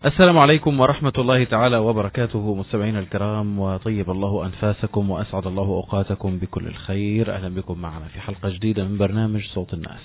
السلام عليكم ورحمة الله تعالى وبركاته، مستمعينا الكرام، وطيب الله أنفاسكم وأسعد الله أوقاتكم بكل الخير. أهلا بكم معنا في حلقة جديدة من برنامج صوت الناس.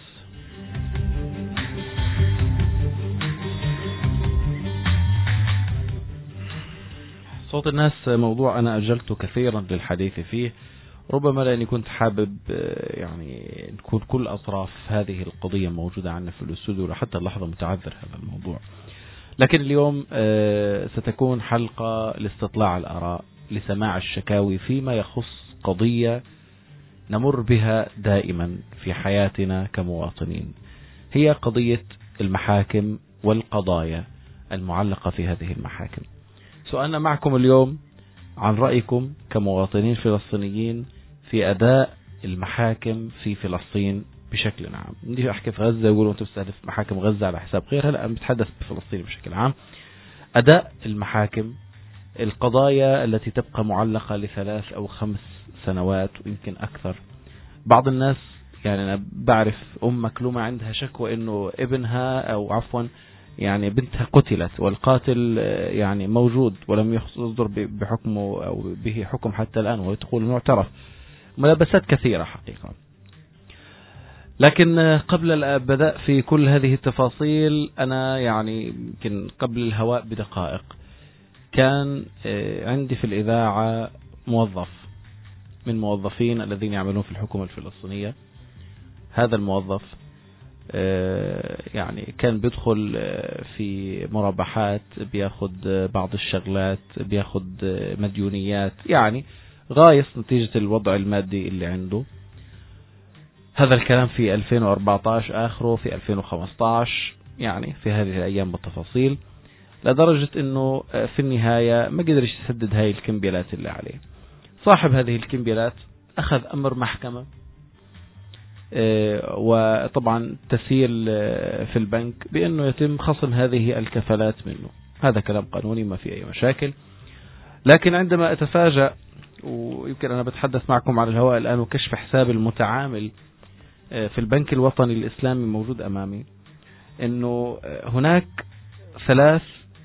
صوت الناس موضوع أنا أجلت كثيرا للحديث فيه، ربما لأني كنت حابب نكون كل أطراف هذه القضية موجودة عنا في الاستوديو، لحتى اللحظة متعذر هذا الموضوع. لكن اليوم ستكون حلقة لاستطلاع الآراء، لسماع الشكاوي فيما يخص قضية نمر بها دائما في حياتنا كمواطنين، هي قضية المحاكم والقضايا المعلقة في هذه المحاكم. سؤالنا معكم اليوم عن رأيكم كمواطنين فلسطينيين في أداء المحاكم في فلسطين بشكل عام. بدي أحكي في غزة، يقولوا أنتم بتستهدف محاكم غزة على حساب غيرها، لا، أنا بتحدث بفلسطين بشكل عام. أداء المحاكم، القضايا التي تبقى معلقة ل3 أو 5 سنوات ويمكن أكثر. بعض الناس، أنا بعرف مكلومة عندها شكوى إنه ابنها أو عفوا بنتها قتلت، والقاتل موجود ولم يصدر بحكمه أو به حكم حتى الآن، وتقول إنه اعترف. ملابسات كثيرة حقيقة. لكن قبل البدء في كل هذه التفاصيل، أنا يمكن قبل الهواء بدقائق كان عندي في الإذاعة موظف من موظفين الذين يعملون في الحكومة الفلسطينية. هذا الموظف كان بيدخل في مرابحات، بياخد بعض الشغلات، بياخد مديونيات، غايص نتيجة الوضع المادي اللي عنده. هذا الكلام في 2014 آخره في 2015، في هذه الأيام بالتفاصيل، لدرجة أنه في النهاية ما قدرش يسدد هاي الكمبيالات اللي عليه. صاحب هذه الكمبيالات أخذ أمر محكمة، وطبعا تسيل في البنك بأنه يتم خصم هذه الكفالات منه. هذا كلام قانوني، ما في أي مشاكل. لكن عندما أتفاجأ، ويمكن أنا بتحدث معكم على الهواء الآن، وكشف حساب المتعامل في البنك الوطني الإسلامي موجود أمامي، أنه هناك 3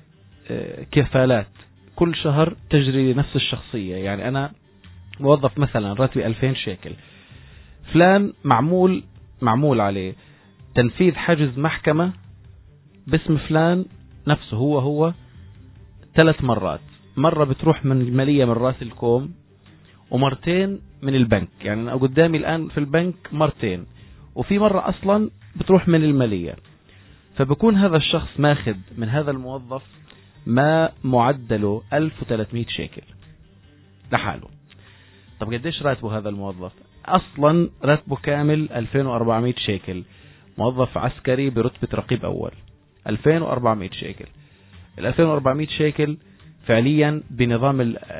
كفالات كل شهر تجري لنفس الشخصية. أنا موظف مثلا راتبي 2000 شيكل، فلان معمول عليه تنفيذ حجز محكمة باسم فلان نفسه هو 3 مرات. مرة بتروح من المالية من راس الكوم، ومرتين من البنك. أنا قدامي الآن في البنك مرتين، وفي مرة أصلا بتروح من المالية. فبكون هذا الشخص ماخذ من هذا الموظف ما معدله 1300 شيكل لحاله. طب قديش راتبه هذا الموظف؟ أصلا راتبه كامل 2400 شيكل. موظف عسكري برتبة رقيب أول، 2400 شيكل. 2400 شيكل فعليا بنظام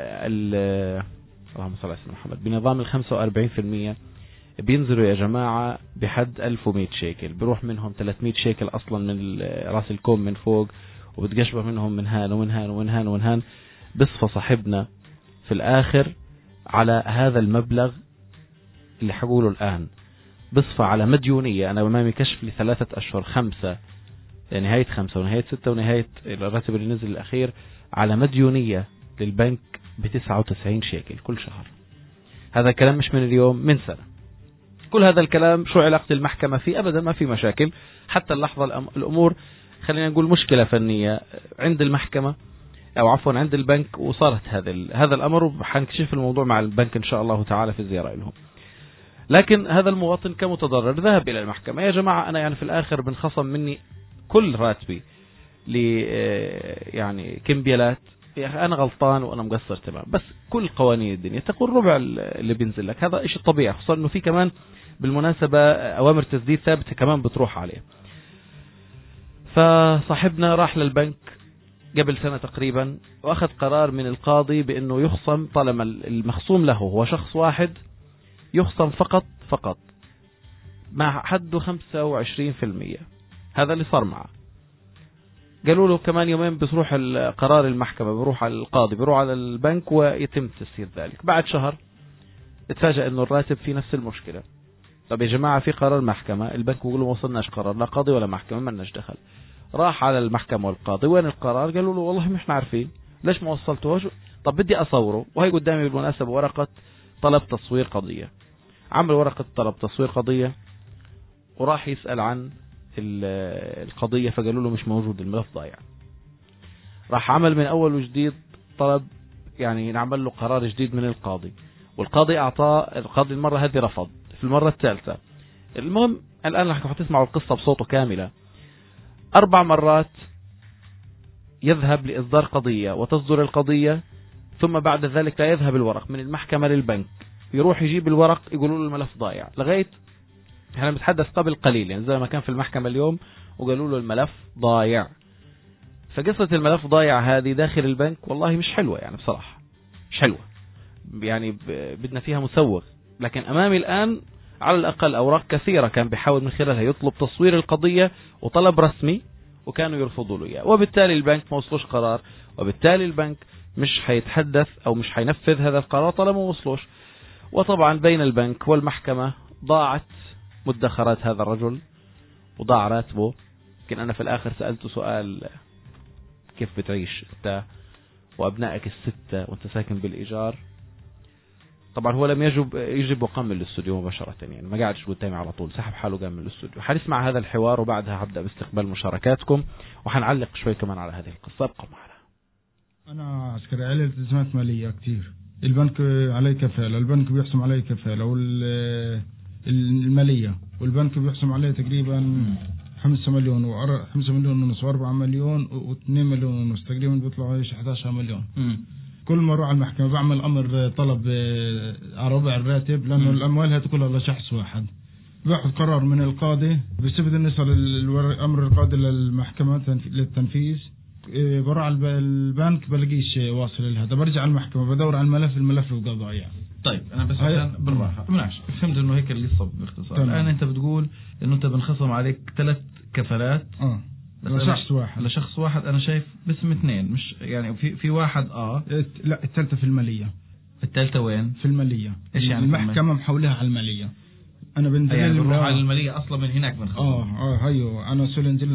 اللهم صل على سيدنا محمد، بنظام 45% بينزلوا يا جماعة بحد 1100 شيكل. بيروح منهم 300 شيكل أصلا من راس الكوم من فوق، وبتقشبه منهم من هان ومن هان ومن هان ومن هان. بصفى صاحبنا في الآخر على هذا المبلغ اللي حقوله الآن، بصفى على مديونية. أنا أمامي كشف ل3 أشهر، 5 نهاية 5 ونهاية 6 ونهاية الراتب اللي نزل الأخير، على مديونية للبنك ب99 شيكل كل شهر. هذا الكلام مش من اليوم، من سنة. كل هذا الكلام شو علاقة المحكمة فيه؟ أبدا ما في مشاكل حتى اللحظة. الأمور خلينا نقول مشكلة فنية عند المحكمة، أو عفوا عند البنك، وصارت هذا الأمر، وحنكشف الموضوع مع البنك إن شاء الله تعالى في الزيارة لهم. لكن هذا المواطن كمتضرر ذهب إلى المحكمة. يا جماعة أنا في الآخر بنخصم مني كل راتبي كمبيالات. يا أخي أنا غلطان وأنا مقصر، تمام، بس كل قوانين الدنيا تقول ربع اللي بينزل لك. هذا إشي طبيعي، خصوصا إنه في كمان بالمناسبة أوامر تسديد ثابتة كمان بتروح عليه. فصاحبنا راح للبنك قبل سنة تقريبا، وأخذ قرار من القاضي بأنه يخصم، طالما المخصوم له هو شخص واحد، يخصم فقط مع حده 25%. هذا اللي صار معه. قالوا له كمان يومين بتروح قرار المحكمة، بروح على القاضي، بروح على البنك، ويتم تسيير ذلك. بعد شهر اتفاجأ انه الراتب في نفس المشكلة. طب يا جماعة في قرار محكمة، البنك بيقول له ما وصلناش قرار، لا قاضي ولا محكمة، ما لناش دخل. راح على المحكمة والقاضي، وين القرار؟ قالوا له والله مش عارفين. ليش ما وصلتوش؟ طب بدي أصوره، وهي قدامي بالمناسبة ورقة طلب تصوير قضية. عمل ورقة طلب تصوير قضية وراح يسأل عن القضية، فقالوا له مش موجود، الملف ضايع. راح عمل من أول وجديد طلب، يعني نعمل له قرار جديد من القاضي، والقاضي أعطاه، القاضي المرة هذه رفض في المرة الثالثة. المهم الآن رح تسمعوا القصة بصوته كاملة. 4 مرات يذهب لإصدار قضية وتصدر القضية، ثم بعد ذلك لا يذهب الورق من المحكمة للبنك، يروح يجيب الورق يقولوا له الملف ضايع. لغاية احنا بنتحدث قبل قليل، يعني زي ما كان في المحكمة اليوم وقالوا له الملف ضايع. فقصة الملف ضايع هذه داخل البنك والله مش حلوة، يعني بصراحة مش حلوة، يعني بدنا فيها مسوغ. لكن أمامي الآن على الأقل أوراق كثيرة كان بيحاول من خلالها يطلب تصوير القضية وطلب رسمي، وكانوا يرفضوا له إياه، وبالتالي البنك ما وصلوش قرار، وبالتالي البنك مش حيتحدث أو مش حينفذ هذا القرار طالما ما وصلوش. وطبعا بين البنك والمحكمة ضاعت مدخرات هذا الرجل وضاع راتبه. لكن أنا في الآخر سألته سؤال: كيف بتعيش أنت وأبنائك ال6 وأنت ساكن بالإيجار؟ طبعا هو لم يجب وقام من الاستوديو مباشرة، يعني ما قاعدش قدامي على طول، سحب حاله قام من الاستوديو. حنسمع هذا الحوار وبعدها هبدأ باستقبال مشاركاتكم، وحنعلق شوي كمان على هذه القصة. ابقوا معنا. أنا عسكري علي التزامات مالية كتير، البنك علي كفالة، البنك بيحسم علي كفالة والمالية، والبنك بيحسم علي تقريبا 5 مليون و5 مليون ونص و4 مليون و2 مليون ونص، تقريبا بيطلعوا 11 مليون. كل ما اروح على المحكمة بعمل امر طلب على ربع الراتب، لانه الاموال هذه كلها لشخص واحد. باخذ قرار من القاضي، بسبب انه يصل امر القاضي للمحكمة للتنفيذ، بروح على البنك بلاقيش واصل لهذا، برجع على المحكمة بدور على الملف بقى ضايع. طيب انا بس عشان بالراحة ماشي، فهمت انه هيك القصة باختصار. الان انت بتقول انه انت بنخصم عليك 3 كفالات لشخص واحد. انا شايف باسم 2، مش يعني في واحد لا، الثالثة في المالية. الثالثة وين؟ في المالية. ايش يعني؟ المحكمة محولها على المالية. انا بنزل يعني بنروح على المالية اصلا من هناك بنخصم. هيو انا سولنزل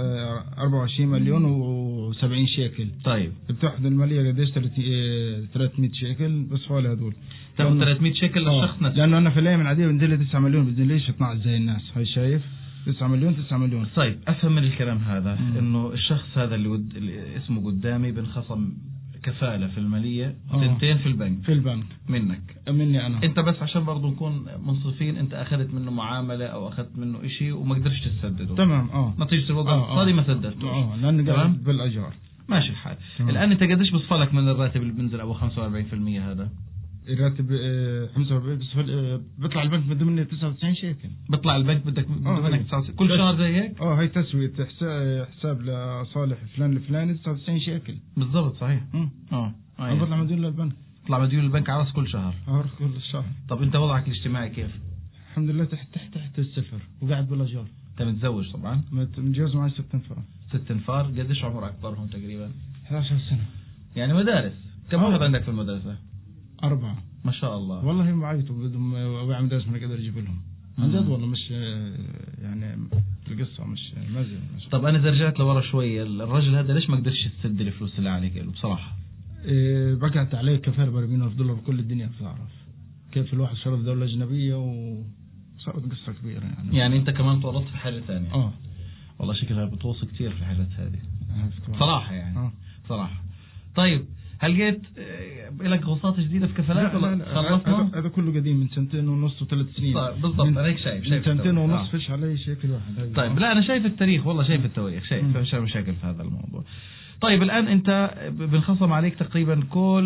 24 مليون و70 شيكل. طيب بتاخذ المالية قديش؟ 300 شيكل بس حوالي هذول. تاخذ 300 شيكل للشخص نفسه، لانه انا في الايام العادية بنزل 9 مليون، بدي ليش 12 زي الناس. هاي شايف 9 مليون. طيب افهم من الكلام هذا انه الشخص هذا اللي اسمه قدامي بنخصم كفالة في المالية و2 في البنك. في البنك مني انا. انت بس عشان برضو نكون منصفين، انت اخذت منه معاملة او اخذت منه اشي وما قدرش تسدده. تمام. نتيجة الوضع الاقتصادي ما سددته. لان قاعد بالاجار. ماشي الحال. الان انت قديش بصفلك من الراتب اللي بنزل ابو 45% هذا؟ الراتب 45 بس بيطلع البنك بده مني 99 شيكل. بيطلع البنك بدك منك 99 كل شهر زي هيك؟ هي تسوية حساب لصالح فلان الفلاني 99 شيكل بالضبط. صحيح. بطلع مديون للبنك. بطلع مديون للبنك على راس كل شهر. كل الشهر. طب انت وضعك الاجتماعي كيف؟ الحمد لله تحت الصفر وقاعد بالاجار. انت متزوج طبعا؟ متجوز معي 6 انفار. 6 انفار. قديش عمر اكبرهم تقريبا؟ 11 سنة. يعني مدارس. كم واحد عندك في المدرسة؟ 4. ما شاء الله. والله ما عيطوا بدهم أبوي مدرس ما قدر أجيب لهم. عن جد والله مش يعني القصة مش مازال. طب أنا إذا رجعت لورا شوية، الرجل هذا ليش ما قدرش يسد الفلوس اللي عليك له بصراحة؟ بقعت عليه كفالة $400,000 بكل الدنيا بتعرف كيف الواحد شرف دولة أجنبية وصارت قصة كبيرة يعني أنت كمان تورطت في حالة ثانية. والله شكلها بتوصي كتير في الحالات هذه صراحة يعني. صراحة. طيب هل جيت لك غوصات جديدة في كفالات ولا خلصنا؟ هذا كله قديم من 2.5 و3 سنين. بالضبط. أنا هيك شايف 2.5 فيش عليه شكل واحد. طيب لا أنا شايف التاريخ، والله شايف التواريخ، شايف فيش مشاكل في هذا الموضوع. طيب الآن أنت بنخصم عليك تقريبا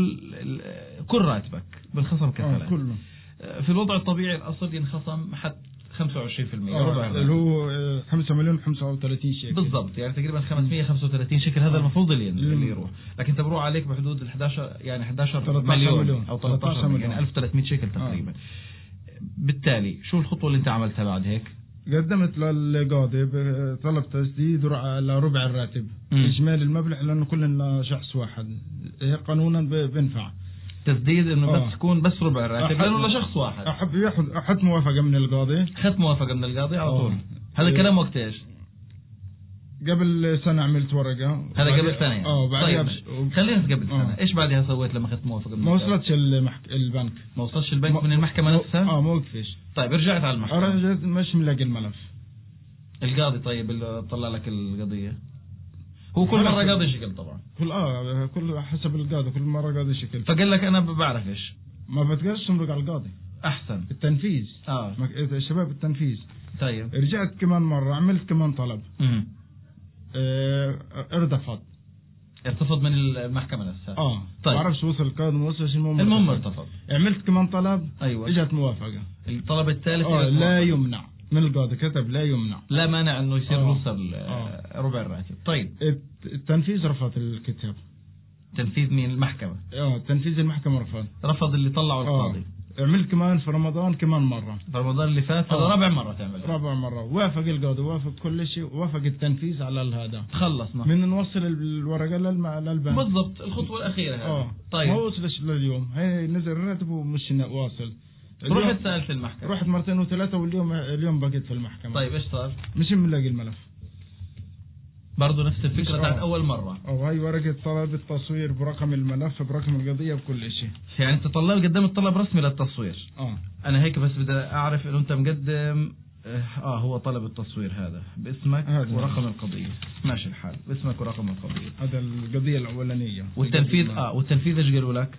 كل راتبك بنخصم كفالات. كله. في الوضع الطبيعي الأصل ينخصم حتى 25%. اللي هو 5,035 شيكل بالضبط، يعني تقريبا 535 شيكل. هذا المفروض اللي يروح، لكن انت بروح عليك بحدود 11 مليون او 13 مليون، يعني 1300 شيكل تقريبا. بالتالي شو الخطوة اللي انت عملتها بعد هيك؟ قدمت للقاضي طلب تسديد لربع الراتب اجمالي المبلغ، لانه كلنا شخص واحد قانونا بينفع تسديد انه بس تكون بس ربع الراتب لانه لشخص واحد. احط موافقة من القاضي. اخذت موافقة من القاضي على طول. هذا الكلام وقت ايش؟ قبل سنة عملت ورقة. هذا قبل سنة يعني. طيب خلينا قبل سنة. إيش بعدها سويت لما أخذت موافقة؟ ما وصلتش البنك. ما وصلش البنك من المحكمة نفسها؟ ما وقفش. طيب رجعت على المحكمة. رجعت مش ملاقي الملف. القاضي طيب اللي طلع لك القضية هو كل مرة قاضي شكل طبعا. كل حسب القاضي كل مرة قاضي شكل. فقال لك أنا بعرف إيش. ما بتقدرش تمرق على القاضي. أحسن. التنفيذ. شباب التنفيذ. طيب. رجعت كمان مرة عملت كمان طلب. ارتفض من المحكمة نفسها. طيب. ما بعرفش وصل القاضي ما وصلش المهم ارتفض. عملت كمان طلب. أيوة. اجت موافقة. الطلب الثالث لا يمنع من القاضي كتب لا يمنع. لا مانع انه يصير وصل ربع الراتب. طيب. التنفيذ رفض الكتاب. تنفيذ مين؟ المحكمة. تنفيذ المحكمة رفض اللي طلعوا القاضي. عملت كمان في رمضان كمان مرة. في رمضان اللي فات. هذا رابع مرة تعمل. رابع مرة. وافق القاضي وافق كل شيء وافق التنفيذ على هذا. خلصنا. من نوصل الورقة للبنك. بالضبط الخطوة الأخيرة. طيب. ما وصلش لليوم. هي نزل الراتب ومش واصل. رحت سألت المحكمة. رحت مرتين وثلاثة واليوم بقيت في المحكمة. طيب ايش صار؟ مش ملاقي الملف. برضو نفس الفكرة بتاعت أول مرة. هاي ورقة طلب التصوير برقم الملف برقم القضية بكل شيء. يعني أنت قدام الطلب رسمي للتصوير. أنا هيك بس بدي أعرف إنه أنت مقدم. هو طلب التصوير هذا باسمك ورقم القضية. ماشي الحال باسمك ورقم القضية. هذا القضية الأولانية. والتنفيذ إيش قالوا لك؟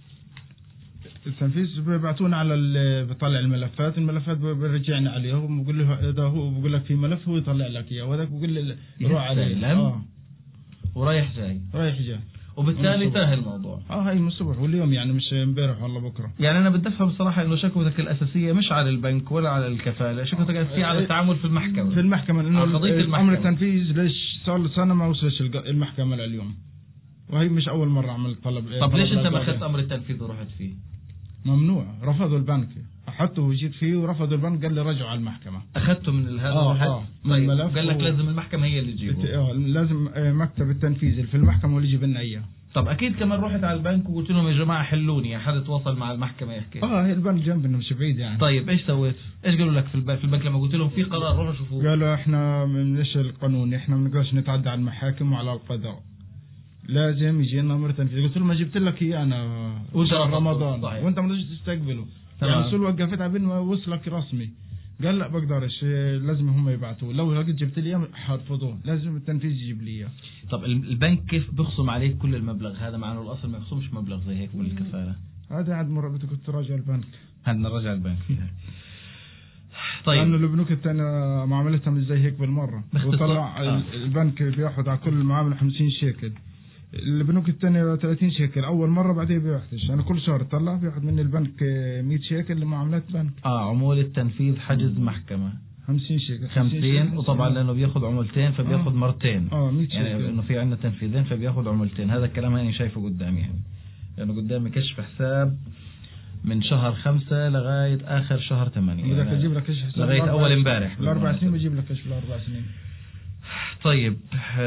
التنفيذ بيبعتونا على بيطلع الملفات برجعنا عليه. هو بقول له إذا هو بقول لك في ملف هو يطلع لك إياه وهذاك بقول لي روح عليه. ورايح جاي وبالتالي تاه الموضوع. هاي من الصبح واليوم يعني مش امبارح ولا بكره. يعني انا بدي افهم بصراحه انه شكوتك الاساسيه مش على البنك ولا على الكفاله، شكوتك الاساسيه على التعامل في المحكمه انه امر التنفيذ ليش صار له سنه ما وصلش المحكمه لليوم. وهي مش اول مره اعمل طلب. طب ليش انت ما اخذت امر التنفيذ ورحت فيه؟ ممنوع. رفضوا البنك. اخذته وجيت فيه ورفضوا البنك قال لي رجعوا على المحكمه. اخذته من هذا من الملف. قال لك لازم المحكمه هي اللي تجيبه. لازم مكتب التنفيذ اللي في المحكمه هو اللي يجيب لنا اياه. طب اكيد كمان رحت على البنك وقلت لهم يا جماعه حلوني، حد تواصل مع المحكمه يحكي. هي البنك جنبنا مش بعيد يعني. طيب ايش سويت؟ ايش قالوا لك في البنك لما قلت لهم في قرار روحوا شوفوه؟ قالوا احنا مش القانون، احنا ما بنقدرش نتعدى على المحاكم وعلى القضاء، لازم يجينا امر تنفيذ. قلت له ما جبت لك اياه انا شهر رمضان وانت ما تقدرش تستقبله. يعني سول وقفت عبين ما وصلك رسمي. قال لا بقدرش، لازم هم يبعثوه، لو جبت لي اياه حرفضوه، لازم التنفيذ يجيب لي اياه. طب البنك كيف بيخصم عليك كل المبلغ هذا مع انه الاصل ما يخصمش مبلغ زي هيك من الكفاله؟ هذا عاد مرة كنت راجع البنك. هذا نراجع البنك فيها. طيب لانه البنوك الثانيه معاملتها مش زي هيك بالمره، وطلع البنك بياخذ على كل معامله 50 شيكل، البنوك الثانيه 30 شيكل اول مره، بعدين بيحتش. انا كل شهر طلع بياخذ مني البنك 100 شيكل لمعاملات بنك. عمولة تنفيذ حجز محكمة 50 شيكل 50 وطبعا لانه بياخذ عمولتين فبياخذ مرتين. 100 شيكل يعني انه في عندنا تنفيذين فبياخذ عمولتين. هذا الكلام انا شايفه قدامي يعني، لانه قدامي كشف حساب من شهر 5 لغايه اخر شهر 8 بدك اجيب لك كشف حساب لغايه اول امبارح ال4 سنين بجيب لك كشف ال4 سنين. طيب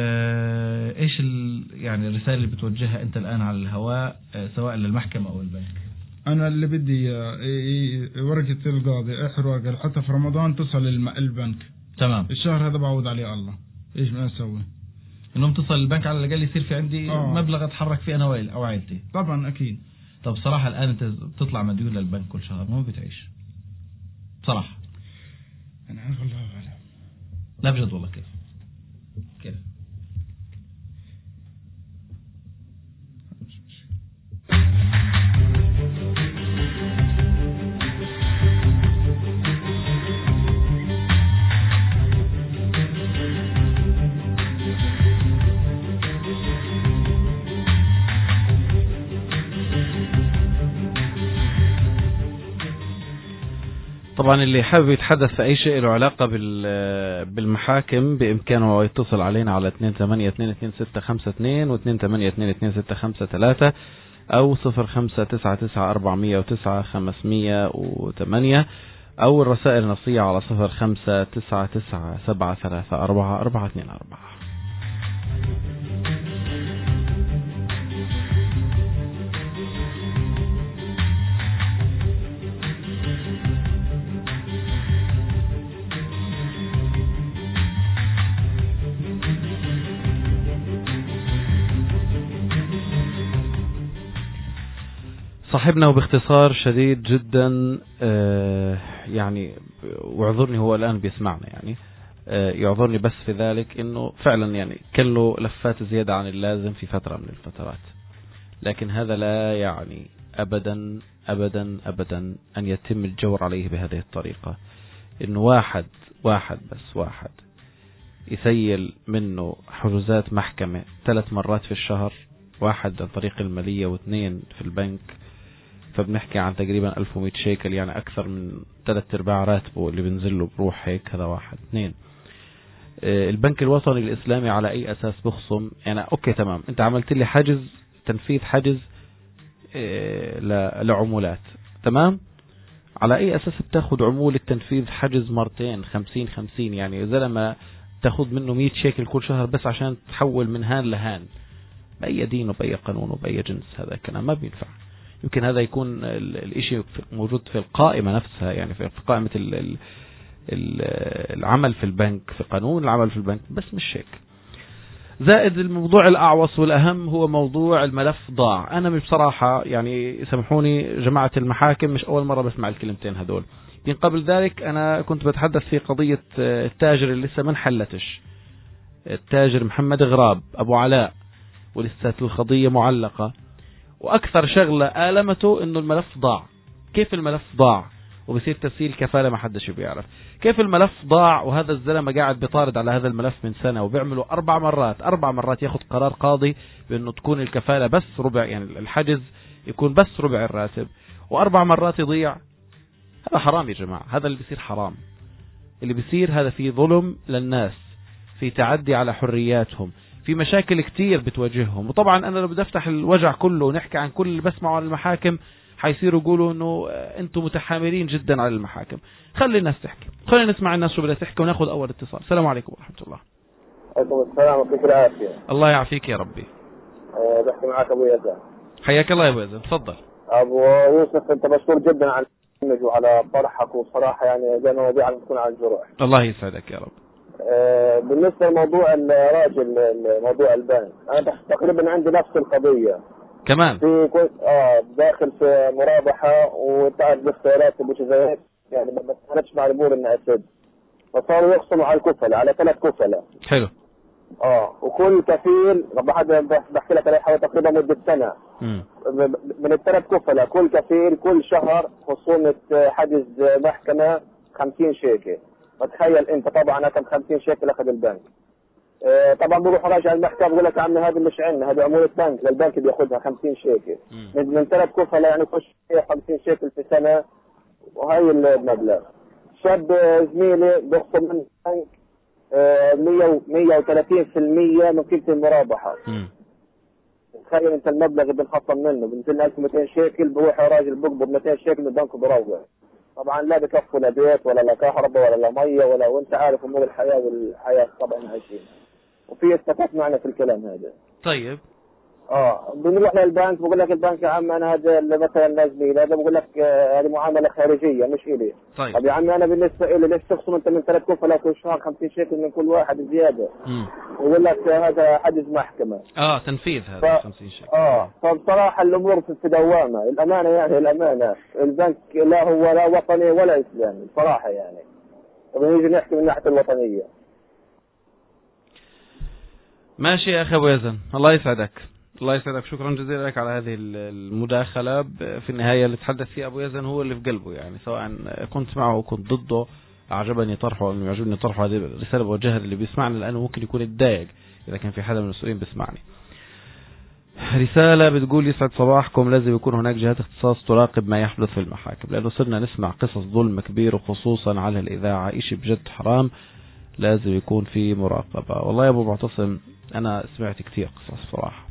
ايش يعني الرسالة اللي بتوجهها انت الان على الهواء سواء للمحكمة او البنك؟ انا اللي بدي ورقة القاضي احرق حتى في رمضان تصل البنك. تمام. الشهر هذا بعوض عليه الله. ايش ما اسوي؟ انهم تصل البنك على الاقل يصير في عندي مبلغ اتحرك فيه انا او عائلتي. طبعا اكيد. طب صراحة الان انت بتطلع مديون للبنك كل شهر ما بتعيش بصراحة. انا عارف الله اعلم. لا بجد والله كيف؟ طبعا اللي حابب يتحدث في أي شيء له علاقة بالمحاكم بإمكانه يتصل علينا على 28222652 و 28222653 أو 0599409508 أو الرسائل النصية على 0599734424. صاحبنا وباختصار شديد جدا يعني واعذرني هو الآن بيسمعنا يعني يعذرني بس في ذلك انه فعلا يعني كان له لفات زيادة عن اللازم في فترة من الفترات، لكن هذا لا يعني ابدا ابدا ابدا ان يتم الجور عليه بهذه الطريقة. انه واحد يسيل منه حجوزات محكمة 3 مرات في الشهر، 1 عن طريق المالية و2 في البنك، فبنحكي عن تقريبا 1100 شيكل، يعني أكثر من 3/4 راتبه اللي بنزل له بروح هيك. هذا 1. 2 البنك الوطني الإسلامي على أي أساس بخصم؟ يعني أوكي تمام، أنت عملت لي حجز، تنفيذ حجز لعمولات، تمام، على أي أساس بتاخد عمولة تنفيذ حجز مرتين 50-50؟ يعني زلمة تاخد منه 100 شيكل كل شهر بس عشان تحول من هان لهان. بأي دين وبأي قانون وبأي جنس؟ هذا الكلام ما بينفع. يمكن هذا يكون الاشي موجود في القائمة نفسها، يعني في قائمة العمل في البنك، في قانون العمل في البنك، بس مش هيك. زائد الموضوع الأعوص والأهم هو موضوع الملف ضاع. أنا بصراحة يعني سامحوني جماعة المحاكم، مش أول مرة بسمع الكلمتين هذول. يمكن قبل ذلك أنا كنت بتحدث في قضية التاجر اللي لسه ما انحلتش، التاجر محمد غراب أبو علاء، ولسه القضية معلقة، وأكثر شغلة آلمته إنه الملف ضاع. كيف الملف ضاع وبصير تسهيل كفالة؟ ما حدش بيعرف كيف الملف ضاع، وهذا الزلمة قاعد بيطارد على هذا الملف من سنة، وبيعملوا 4 مرات ياخد قرار قاضي بأنه تكون الكفالة بس ربع، يعني الحجز يكون بس ربع الراتب، و4 مرات يضيع. هذا حرام يا جماعة، هذا اللي بيصير حرام. اللي بيصير هذا فيه ظلم للناس، في تعدي على حرياتهم، في مشاكل كتير بتواجههم. وطبعا أنا لو بدي أفتح الوجع كله ونحكي عن كل اللي بسمعه عن المحاكم حيصيروا يقولوا إنه أنتم متحاملين جدا على المحاكم. خلي الناس تحكي، خلينا نسمع الناس شو بدها تحكي وناخذ أول اتصال. السلام عليكم ورحمة الله. عليكم السلام وعليكم العافية. الله يعافيك يا ربي. بحكي معك أبو يزن. حياك الله يا أبو يزن، تفضل. أبو يوسف أنت مشكور جدا على البرنامج وعلى طرحك، وصراحة يعني زي مواضيع عم تكون على الجروح. الله يسعدك يا رب. بالنسبة لموضوع الراجل، موضوع البنك، أنا تقريبا عندي نفس القضية كمان. في داخل في مرابحة، وتعرف باختيارات وش زي هيك، يعني ما كانتش مع الأمور إنها أسد، فصاروا يقسموا على الكفلة، على 3 كفلة. حلو. وكل كفيل بحكي لك عليه حوالي تقريبا مدة سنة. من ال3 كفلة كل كفيل كل شهر خصومة حجز محكمة 50 شيكل. فتخيل انت طبعا اخذ 50 شيكل اخذ البنك. طبعا بروح راجع المحكمة بقول لك يا عمي هذه مش عندنا، هذه عمولة بنك، للبنك بياخذها 50 شيكل. من 3 كفلة يعني كل 50 شيكل في سنة، وهي المبلغ. شاب زميلي بيخصم من البنك 130% من قيمة المرابحة. تخيل انت المبلغ اللي بنخصم منه ب 1200 شيكل، بروح راجل بقبض 200 شيكل من البنك وبروح. طبعا لا بكفوا لا بيت ولا لا كهرباء ولا لا ميه وانت عارف امور الحياه والحياه طبعا عايشين، وفي اثباتات معنا في الكلام هذا. طيب بنروح للبنك بقول لك البنك يا عم انا هذا مثلا لازمي هذا، بقول لك هذه معامله خارجيه مش الي. طيب يا عمي انا بالنسبه لي ليش تخصم انت من 3 كفله كل شهر 50 شيكل من كل واحد زياده؟ ويقول لك هذا حجز محكمه. تنفيذ هذا 50 شيكل. فبصراحه الامور في دوامه، الامانه يعني الامانه البنك لا هو لا وطني ولا اسلامي بصراحه يعني. طب نيجي نحكي من ناحيه الوطنيه. ماشي يا اخي ابو يزن، الله يسعدك. الله يسعدك، شكرا جزيلا لك على هذه المداخلة. في النهاية اللي تحدث فيه أبو يزن هو اللي في قلبه، يعني سواء كنت معه أو كنت ضده. أعجبني طرحه، أنه يعجبني طرحه. هذه الرسالة بوجهها اللي بيسمعني، لأنه ممكن يكون يتضايق إذا كان في حدا من المسؤولين بيسمعني. رسالة بتقول يسعد صباحكم، لازم يكون هناك جهات اختصاص تراقب ما يحدث في المحاكم، لأنه صرنا نسمع قصص ظلم كبير وخصوصا على الإذاعة، إشي بجد حرام، لازم يكون في مراقبة. والله يا أبو معتصم أنا سمعت كثير قصص صراحة،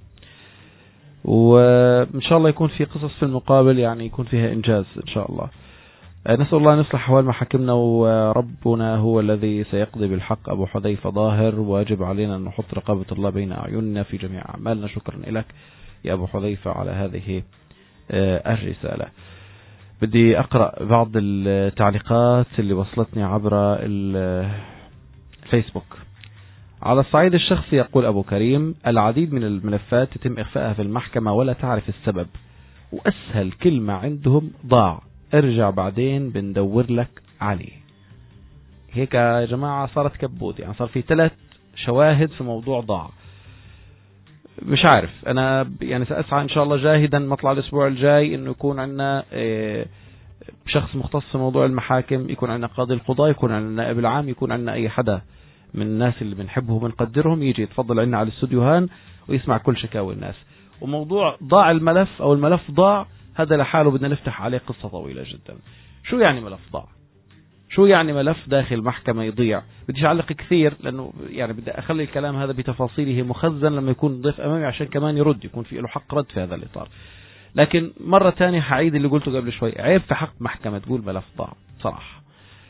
وإن شاء الله يكون في قصص في المقابل يعني يكون فيها إنجاز إن شاء الله. نسأل الله أن يصلح أحوال محاكمنا، وربنا هو الذي سيقضي بالحق. أبو حذيفة ظاهر، واجب علينا أن نحط رقابة الله بين أعيننا في جميع أعمالنا. شكرا لك يا أبو حذيفة على هذه الرسالة. بدي أقرأ بعض التعليقات اللي وصلتني عبر الفيسبوك. على الصعيد الشخصي يقول أبو كريم: العديد من الملفات يتم إخفائها في المحكمة ولا تعرف السبب، وأسهل كلمة عندهم ضاع، ارجع بعدين بندور لك عليه. هيك يا جماعة صارت كبوت، يعني صار في 3 شواهد في موضوع ضاع. مش عارف أنا يعني سأسعى إن شاء الله جاهدا مطلع الأسبوع الجاي إنه يكون عندنا شخص مختص في موضوع المحاكم، يكون عندنا قاضي القضاء، يكون عندنا النائب العام، يكون عندنا أي حدا من الناس اللي بنحبهم وبنقدرهم يجي يتفضل عنا على الاستوديو هان ويسمع كل شكاوي الناس. وموضوع ضاع الملف أو الملف ضاع هذا لحاله بدنا نفتح عليه قصة طويلة جدا. شو يعني ملف ضاع؟ شو يعني ملف داخل محكمة يضيع؟ بديش أعلق كثير لأنه يعني بدي أخلي الكلام هذا بتفاصيله مخزن لما يكون ضيف أمامي عشان كمان يرد، يكون في له حق رد في هذا الإطار. لكن مرة تانية حعيد اللي قلته قبل شوي، عيب في حق محكمة تقول ملف ضاع صراحة.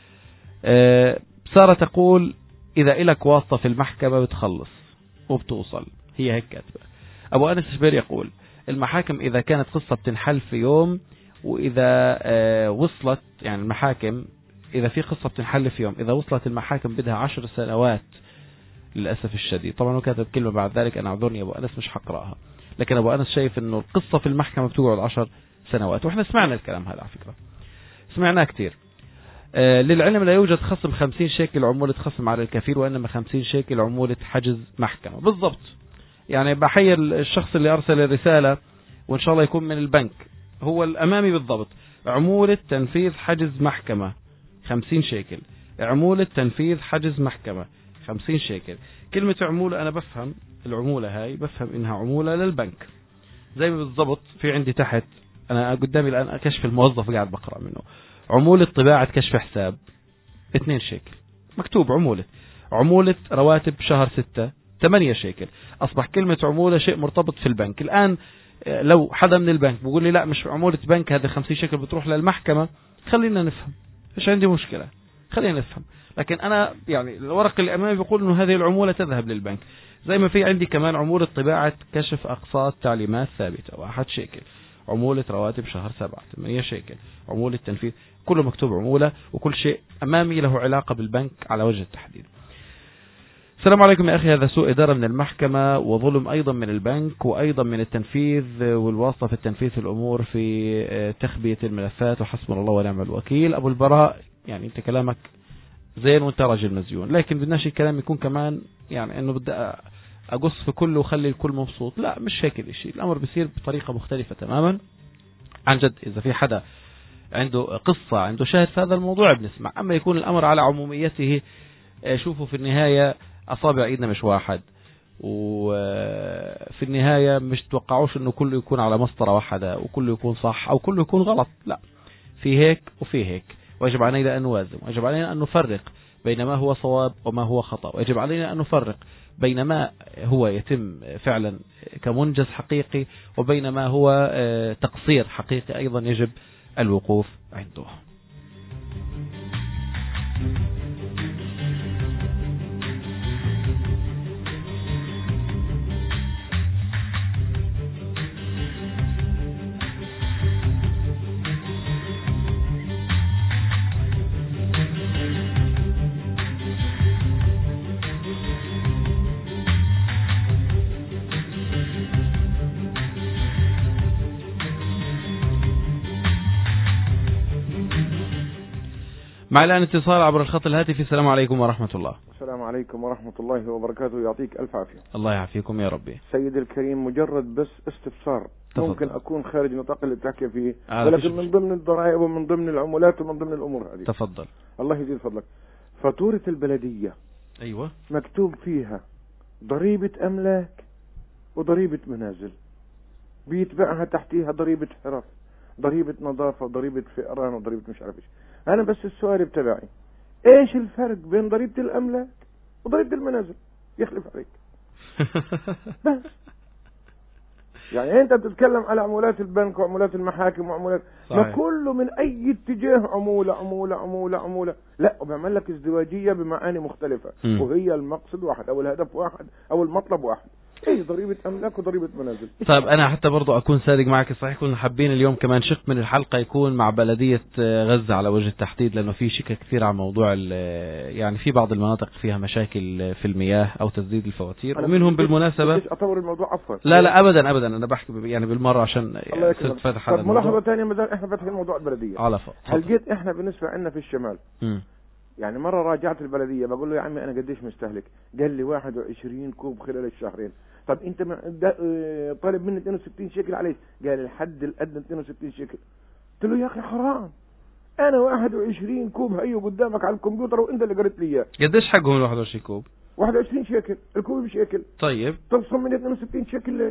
سارة تقول إذا إلك واسطة في المحكمة بتخلص وبتوصل، هي هيك كاتبة. أبو أنس شبير يقول المحاكم إذا كانت قصة بتنحل في يوم، وإذا وصلت يعني المحاكم إذا في قصة بتنحل في يوم، إذا وصلت المحاكم بدها 10 سنوات للأسف الشديد. طبعا هو كاتب كلمة بعد ذلك أنا أعذرني أبو أنس مش حقرأها، لكن أبو أنس شايف إنه القصة في المحكمة بتقعد 10 سنوات، وإحنا سمعنا الكلام هذا على فكرة، سمعناه كتير. للعلم لا يوجد خصم 50 شيكل عمولة خصم على الكفيل، وإنما 50 شيكل عمولة حجز محكمة. بالضبط، يعني بحيي الشخص اللي أرسل الرسالة وإن شاء الله يكون من البنك، هو الأمامي بالضبط. عمولة تنفيذ حجز محكمة 50 شيكل، عمولة تنفيذ حجز محكمة 50 شيكل. كلمة عمولة أنا بفهم العمولة هاي، بفهم إنها عمولة للبنك. زي ما بالضبط في عندي تحت أنا قدامي الآن كشف الموظف قاعد بقرأ منه، عمولة طباعة كشف حساب 2 شيكل مكتوب عمولة. عمولة رواتب شهر 6 8 شيكل. أصبح كلمة عمولة شيء مرتبط في البنك. الآن لو حدا من البنك بيقول لي لا مش عمولة بنك، هذا 50 شيكل بتروح للمحكمة، خلينا نفهم، مش عندي مشكلة، خلينا نفهم. لكن أنا يعني الورق اللي أمامي بيقول إنه هذه العمولة تذهب للبنك. زي ما في عندي كمان عمولة طباعة كشف أقساط تعليمات ثابتة 1 شيكل، عمولة رواتب شهر 7 8 شيكل، عمولة تنفيذ، كله مكتوب عمولة، وكل شيء أمامي له علاقة بالبنك على وجه التحديد. السلام عليكم يا أخي، هذا سوء إدارة من المحكمة وظلم أيضا من البنك وأيضا من التنفيذ والواسطة في التنفيذ في الأمور في تخبية الملفات، وحسبنا الله ونعم الوكيل. أبو البراء يعني أنت كلامك زين وأنت راجل مزيون، لكن بدناش الكلام يكون كمان يعني أنه بدي أقص في كله وخلي الكل مبسوط. لا مش هيك الشيء، الأمر بيصير بطريقة مختلفة تماما. عن جد إذا في حدا عنده قصة عنده شاهد في هذا الموضوع بنسمع. أما يكون الأمر على عموميته، شوفوا في النهاية أصابع إيدنا مش واحد، وفي النهاية مش توقعوش أنه كله يكون على مسطرة واحدة وكله يكون صح أو كله يكون غلط. لا، في هيك وفي هيك، ويجب علينا أن نوازن، ويجب علينا أن نفرق بين ما هو صواب وما هو خطأ، ويجب علينا أن نفرق بين ما هو يتم فعلا كمنجز حقيقي وبين ما هو تقصير حقيقي أيضا يجب الوقوف عنده. مع الآن اتصال عبر الخط الهاتفي. السلام عليكم ورحمة الله. السلام عليكم ورحمة الله وبركاته، يعطيك ألف عافية. الله يعافيكم يا ربي. سيد الكريم، مجرد بس استفسار، ممكن أكون خارج نطاق اللي بتحكي فيه، ولكن من ضمن الضرائب ومن ضمن العمولات ومن ضمن الأمور هذه. تفضل. الله يزيد فضلك. فاتورة البلدية أيوة مكتوب فيها ضريبة أملاك وضريبة منازل، بيتبعها تحتيها ضريبة حرف، ضريبة نظافة، ضريبة فئران، وضريبة مش عارف ايش. انا بس السؤال بتبعي ايش الفرق بين ضريبة الاملاك وضريبة المنازل؟ يخلف عليك. بس يعني انت بتتكلم على عمولات البنك وعمولات المحاكم وعمولات ما كله من اي اتجاه عمولة عمولة عمولة عمولة. لا، وبيعمل لك ازدواجية بمعاني مختلفة، وهي المقصد واحد او الهدف واحد او المطلب واحد. ايه ضريبة املاك وضريبة منازل. طيب انا حتى برضو اكون صادق معك، صحيح كنا حابين اليوم كمان شق من الحلقة يكون مع بلدية غزة على وجه التحديد، لانه في شكل كثير على موضوع يعني في بعض المناطق فيها مشاكل في المياه او تسديد الفواتير، ومنهم بالمناسبة اطور الموضوع عفوا. لا ابدا انا بحكي يعني بالمرة عشان فتح هذا الموضوع. ملاحظة ثانية مثلا احنا فاتحين موضوع البلدية على هل جيت احنا بالنسبة لنا في الشمال يعني مرة راجعت البلدية بقول له يا عمي انا قديش مستهلك، قال لي 21 كوب خلال الشهرين. طب انت طالب مني 62 شيكل عليه، قال الحد الادنى 62 شيكل. قلت له يا اخي حرام، انا 21 كوب هيو قدامك على الكمبيوتر وانت اللي قريت لي اياه. قديش حقهم ال 21 كوب؟ 21 شيكل الكوب بشيكل. طيب تخصم مني 62 شيكل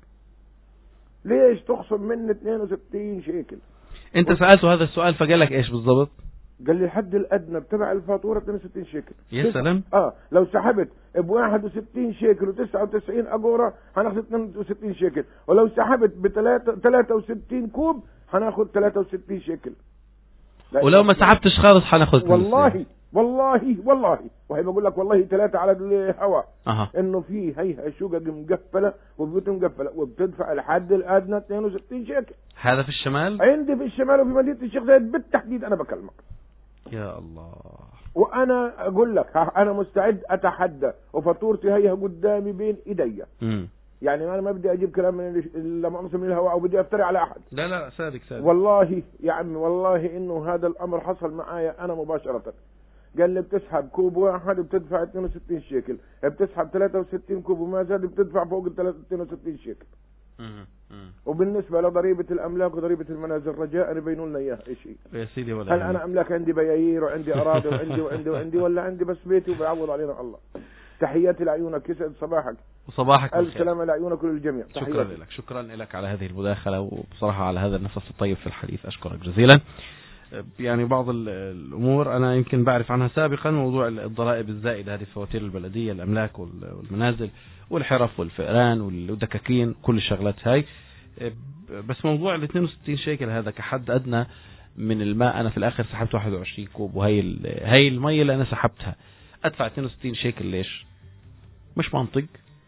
ليش تخصم مني 62 شيكل؟ انت سألته هذا السؤال فقال لك ايش بالضبط؟ قال لي الحد الادنى بتبع الفاتوره 62 شيكل. يا سلام. لو سحبت ب 61 شيكل و99 اجوره هناخذ 62 شيكل، ولو سحبت ب 63 كوب هناخذ 63 شيكل، ولو ما سحبتش خالص هناخذ والله وهي بقول لك والله 3 على الهواء انه في هي شقق مقفله وبيوت مقفله وبتدفع الحد الادنى 62 شيكل. هذا في الشمال؟ عندي في الشمال وفي مدينه الشيخ زايد بالتحديد انا بكلمك. يا الله. وانا اقول لك انا مستعد اتحدى وفاتورتي هي قدامي بين ايديا. يعني انا ما بدي اجيب كلام من الهواء او بدي افتري على احد. لا صادق والله يا عمي والله انه هذا الامر حصل معايا انا مباشره. قال لي بتسحب كوب واحد بتدفع 62 شيكل، بتسحب 63 كوب وما زاد بتدفع فوق ال 62 شيكل. وبالنسبه لضريبه الاملاك وضريبه المنازل رجاء يبينوا لنا اياها ايش هي يا سيدي. ولا هل انا املاك عندي بيايير وعندي اراضي وعندي ولا عندي بس بيتي وبيعوض علينا الله. تحياتي لعيونك، يسعد صباحك وصباحك الف سلامه لعيونك وللجميع. شكرا لك على هذه المداخله، وبصراحه على هذا النفس الطيب في الحديث، اشكرك جزيلا. يعني بعض الامور انا يمكن بعرف عنها سابقا، موضوع الضرائب الزائده هذه فواتير البلديه، الاملاك والمنازل والحرف والفئران والدكاكين، كل الشغلات هاي. بس موضوع ال 62 شيكل هذا كحد ادنى من الماء، انا في الاخر سحبت 21 كوب، وهي المية اللي انا سحبتها ادفع 62 شيكل ليش؟ مش منطق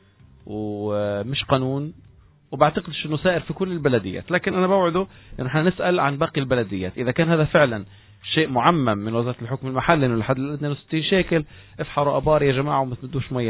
ومش قانون، وبعتقدش انه سائر في كل البلديات. لكن انا بوعده انه احنا نسأل عن باقي البلديات اذا كان هذا فعلا شيء معمم من وزارة الحكم المحلي انه لحد 62 شيكل افحروا ابار يا جماعة وما تمدوش مية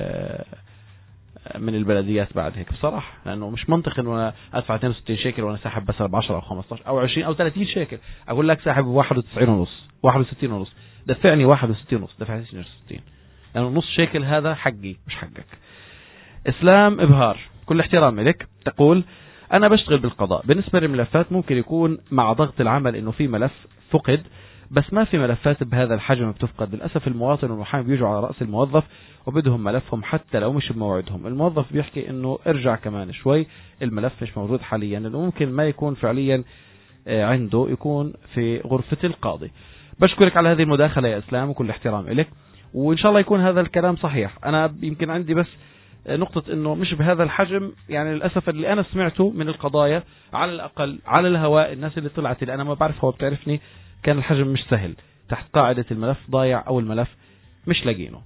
من البلديات بعد هيك بصراحة، لانه مش منطق انه ادفع 62 شيكل وانا ساحب بس ب 10 او 15 او 20 او 30 شيكل. اقول لك ساحب 91 ونص 61 ونص، دفعني 61 ونص، دفعني 62، لانه نص شيكل هذا حقي مش حقك. اسلام ابهار، كل احترامي لك، تقول انا بشتغل بالقضاء، بالنسبة للملفات ممكن يكون مع ضغط العمل انه في ملف فقد، بس ما في ملفات بهذا الحجم بتفقد. للأسف المواطن والمحامي بيجوا على رأس الموظف وبدهم ملفهم حتى لو مش بموعدهم. الموظف بيحكي انه ارجع كمان شوي، الملف مش موجود حاليا، لانه ممكن ما يكون فعليا عنده، يكون في غرفة القاضي. بشكرك على هذه المداخلة يا اسلام وكل احترام لك، وان شاء الله يكون هذا الكلام صحيح. انا يمكن عندي بس نقطة انه مش بهذا الحجم، يعني للأسف اللي انا سمعته من القضايا على الاقل على الهواء، الناس اللي طلعت اللي انا ما بعرفها وبتعرفني، كان الحجم مش سهل تحت قاعدة الملف ضايع او الملف مش لاقينه.